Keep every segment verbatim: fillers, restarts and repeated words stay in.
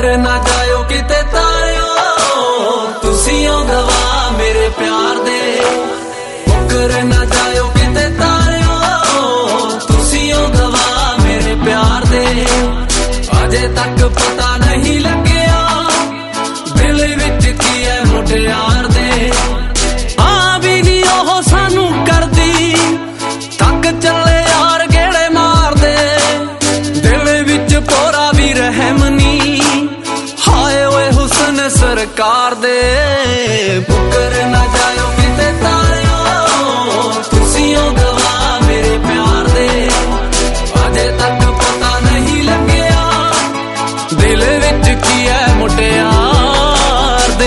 मुकर ना जायो किते तारियो, तुसियों गवाह मेरे प्यार दे। मुकर ना जायो किते तारियो, तुसियों गवाह मेरे प्यार दे। अजे तक पता नहीं लग्या दिल विच की है मुटियार दे। हाँ भी नी ओह सानू करदी, तक चले यार गेड़े मार दे। दिल विच पोरा भी रहम नी, हाय ओए हुसन सरकार दे। मुकर ना जायो किते तारियो, तुसियों गवाह मेरे प्यार दे। अजे तक पता नहीं लग्या दिल विच की है मुटियार दे।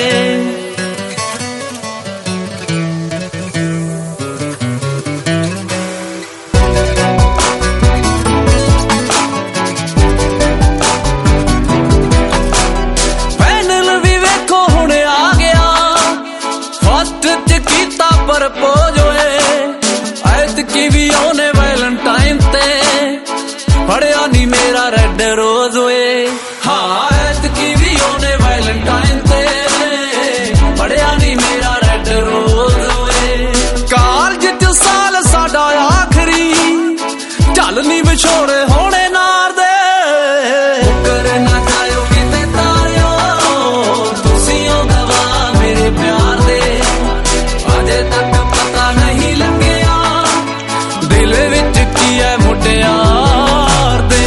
पैनल भी वेखो हुण आ गया, फर्स्ट च कीता प्रपोज होए। ऐतकी भी ओने वैलेंटाइन ते फड़िया नी मेरा रेड रोज होए। हाँ ऐतकी भी ओने वैलेंटाइन ते फड़िया नी मेरा रेड रोज होए। कालज च साल साडा आखरी, चल नी विछोड़े होने नार दे। मुकर ना जायो किते तारियो, तुसियों गवाह मेरे प्यार दे। अजे तक पता नहीं लग्या दिल विच की है मुटियार दे।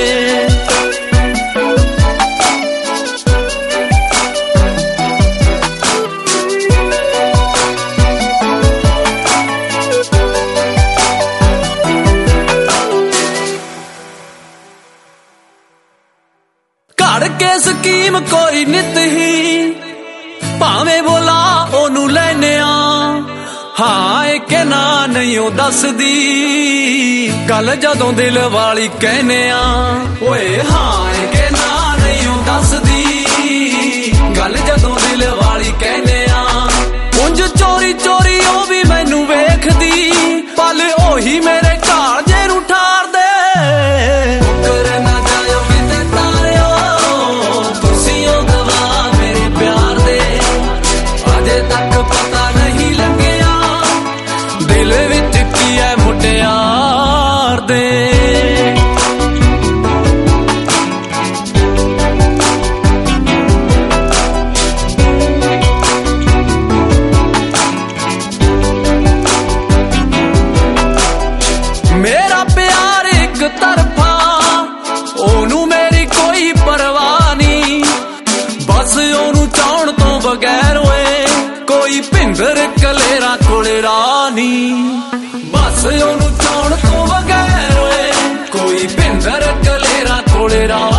घड़ के स्कीम कोई नित ही, भावें बोला ओनू लैने आ। हाँ एक ना नहीं ओ दसदी गल जदों दिल वाली कहने आ। ओए हाँ एक ना नहीं ओ दसदी गल जदों दिल वाली कहने आ। उंज चोरी चोरी ओ भी मैनू वेखदी, पल ओही मेरे घाल जे नू ठार दे। मुकर ना जायो किते तारियो, तुसियों गवाह मेरे प्यार दे। अजे तक पता नहीं लग्या दिल विच की है मुटियार दे। मेरा प्यार एक तरफा, ओनू मेरी कोई परवाह नी। बस ओनू चाहण तो बगैर होए कोई भिंदर कलेरा कोले रानी। बस ओनू चाहण तो बगैर होए कोई भिंदर कलेरा कोले रानी।